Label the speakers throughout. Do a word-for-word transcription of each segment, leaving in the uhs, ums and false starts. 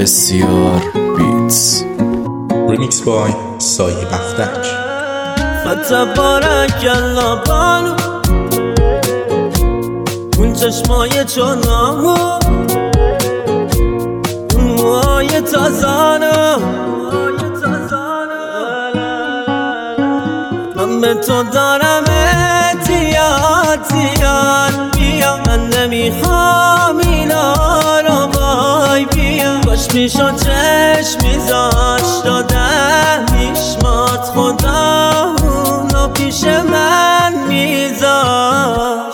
Speaker 1: بسیار بیتس.
Speaker 2: ریمیکس بای سایه بختک.
Speaker 3: فتبارک الله بانو اون چشمای چونامو، اون موهای تازانو، من به تو دارم اتیاتیان بیا، من نمیخوام اینا رو بای بیا، باش پیشو چشم میذاش داده میشمات خدا اونو پیش من میذاش.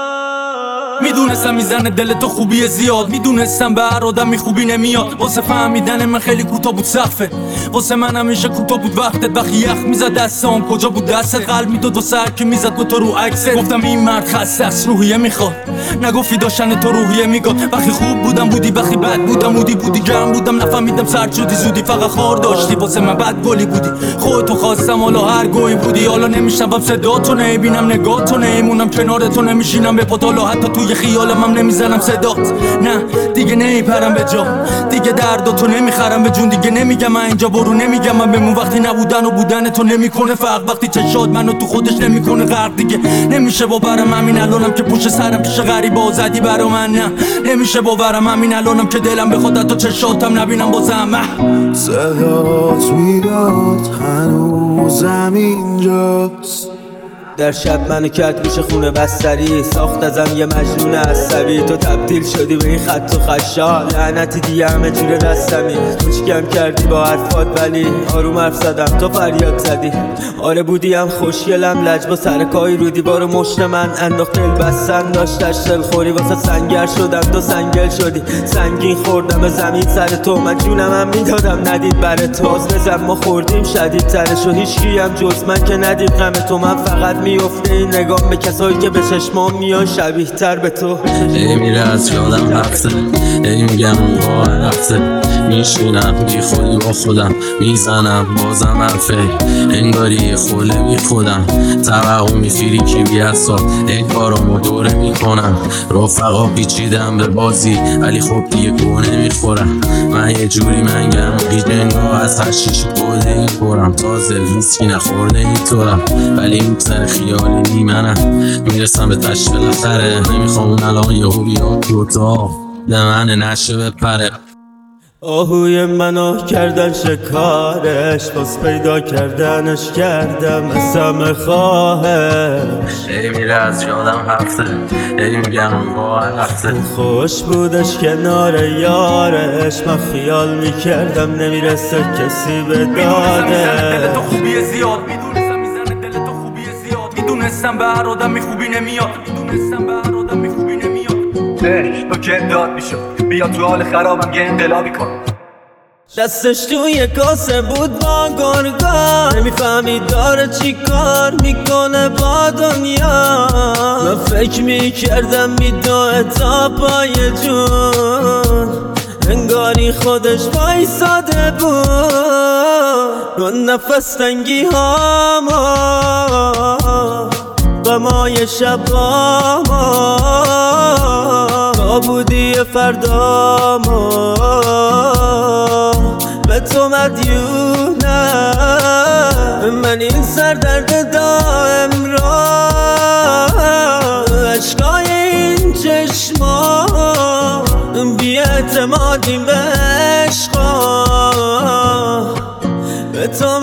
Speaker 4: میدونستم میزنه دل تو خوبی زیاد، میدونستم به هر آدمی خوبی نمیاد، واسه فهمیدن من خیلی کوتاه بود سقفه، واسه من همیشه کوتاه بود وقتت. وقتی یخ میزد دستام کجا بود دستت، قلب میداد واسه هر کی میزد با تو رو عکست. گفتم این مرد خسته است روحیه میخواد، نگفتی داشتن تو روحیه میگاد. وقتی خوب بودم بودی، وقتی بد بودم بودی بودی گرم بودم نفهمیدم سرد شدی زودی، فقط خار داشتی واسه من بد گلی بودی. خودتو خواستم حالا هر گوی بودی، حالا نمیشنوم صداتو، نمیبینم نگاهتو، نمیمونم کنارتو، نمیشینم به پاتالو، حتی توی خیالم هم نمیزنم صدات. نه دیگه نمیپرم به جا، دیگه درداتو نمیخرم به جون، دیگه نمیگم من اینجا برو، نمیگم من بمون. وقتی نبودن و بودن تو نمیکنه فرق، وقتی چشات منو تو خودش نمیکنه غرق، دیگه نمیشه باورم همین الانم که پشت سرم پیش غریبا زدی برا من. نه نمیشه باورم همین الانم که دلم بخواد حتی چشاتم نبینم بازم.
Speaker 5: صدات میاد هنوزم اینجاست،
Speaker 3: در شب منو کرد میشه خونه بستری، ساخت ازم یه مجنون عصبی. تو تبدیل شدی به این خط و خشا، لعنتی دیگه همه جوره دستمی. تو چیکم کردی با حرفات ولی آروم حرف زدم تو فریاد زدی. آره بودی هم خوشگلم لج با سرکایی رو دیوار مشت من انداخت دل بستن داشتش دل خوری واسه سنگر شدم تو سنگل شدی. سنگین خوردم به زمین سر تو، من جونم هم میدادم ندید بره تو. باز بزن ما خوردیم شدید ترش و هیچکی هم جز من که ندید غم تو. من فقط میفته این نگام به کسایی که به چشمام میان شبیه تر به تو.
Speaker 1: ای میره از یادم رفته، ای میگم با رفته، میشینم بی خودی با خودم میزنم بازم حرفه، انگاری خوله بی خودم توقع میفیری کی بی اصاب، این کارامو دوره میکنم رفقا پیچیدم به بازی ولی خب دیگه گونه میخورم. من یه جوری منگم بیدنگا از هشیش بوده ای خورم، تازه ویسکی نخورده ای طورم ولی این سر خیالی نی منم میرسم به تشت بالاخره. نمیخوام اون الان یه هو بیاد دوتا به من نشه بپره.
Speaker 3: آهوی منو کردن شکارش، باز پیدا کردنش کردم از همه خواهش.
Speaker 1: ای میره از یادم هفته، ای میگم با رفته،
Speaker 3: خوش بودش کنار یارش، من خیال میکردم نمیرسه کسی به دادش.
Speaker 4: دل تو خوبی زیاد، میدونستم میزنه دل تو خوبی زیاد، میدونستم به هر آدمی خوبی نمیاد، میدونستم به هر آدمی خوبی نمیاد.
Speaker 6: تو که داد میشد بیا تو حال خرابم یه انقلابی کن.
Speaker 3: دستش توی کاسه بود با گرگا، نمیفهمید داره چی کار میکنه با دنیا. من فکر میکردم میدوه تا پای جون، انگاری خودش وایساده بود رو نفس تنگی هاما غمای شباما. تا بودی فرداما به تو مدیونم، من این سردرد دائم را عشقای این چشما بی اعتمادیم به عشقا به تو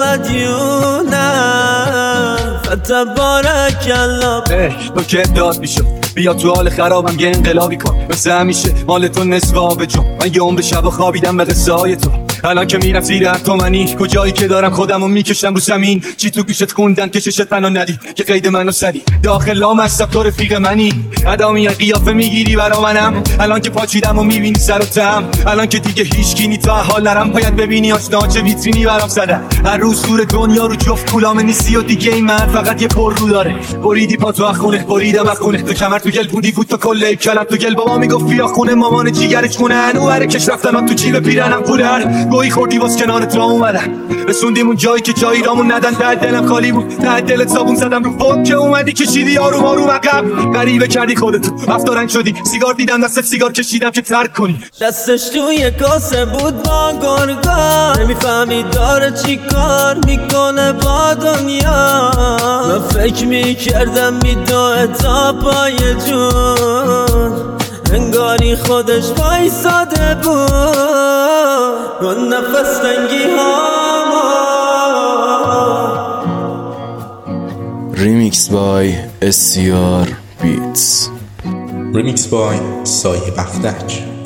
Speaker 3: مدیونم. فتبارک الله.
Speaker 6: تو که داد میشد بیا تو حال خرابم یه انقلابی کن. مثل همیشه مال تو نصف آب جون، من یه عمر شب خوابیدم به قصه های تو. الان که میرم زیر تو منی کجایی که دارم خودمو میکشم رو زمین. چی تو گوشت خوندن که چشت منو ندی که قید منو سدی. داخل لام هستم تو رفیق منی، ادامی قیافه میگیری برا منم. الان که پاچیدم و میبینی سر و تم، الان که دیگه هیچ کی نی تا حال نرم. باید ببینی آشنا چه ویترینی برام زدن. هر روز دور دنیا رو جفت کولام نیستی و دیگه این من فقط یه پر رو داره. بریدی پا تو خونه بریدم از خونه، تو کمر تو گل بودی فوت تو کله کلم تو گل. بابا میگفت بیا خونه، مامان جیگرش خونه، انو هر کش رفتن تو جیب پیرنم پولر. گویی خوردی واس کنار تو اومدم رسوندیم اون جایی که جایی رامون ندن ته دلم خالی بود ته دلت صابون زدم رو فوق که اومدی کشیدی آروم آروم عقب غریبه کردی خودتو رفت رنگ شدی سیگار دیدم دستت سیگار کشیدم که ترک کنی
Speaker 3: دستش توی کاسه بود با گرگان نمیفهمید داره چی کار میکنه با دنیا من فکر میکردم میدوه تا پای جون انگاری خودش وایساده بود رو نفس تنگی ها
Speaker 5: ریمیکس بای اس سی آر بیتس
Speaker 2: ریمیکس بای سایه بختک.